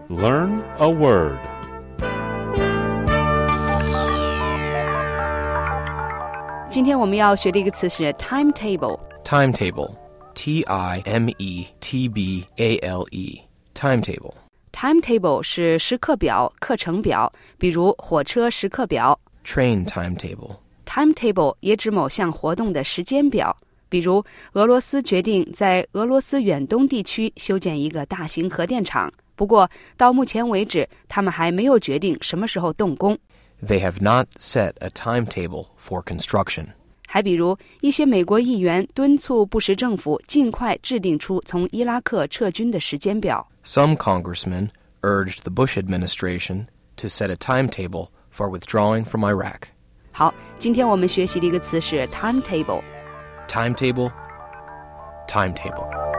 Learn a word. 今天我们要学的一个词是 timetable. Timetable. T-I-M-E-T-B-A-L-E. Timetable. Timetable 是时刻表、课程表，比如火车时刻表。 Train timetable. Timetable 也指某项活动的时间表，比如俄罗斯决定在俄罗斯远东地区修建一个大型核电厂，不过到目前为止，他们还没有决定什么时候动工。 They have not set a timetable for construction. 还比如，一些美国议员敦促布什政府尽快制定出从伊拉克撤军的时间表。 Some congressmen urged the Bush administration to set a timetable for withdrawing from Iraq. 好，今天我们学习的一个词是 timetable. Timetable. Timetable.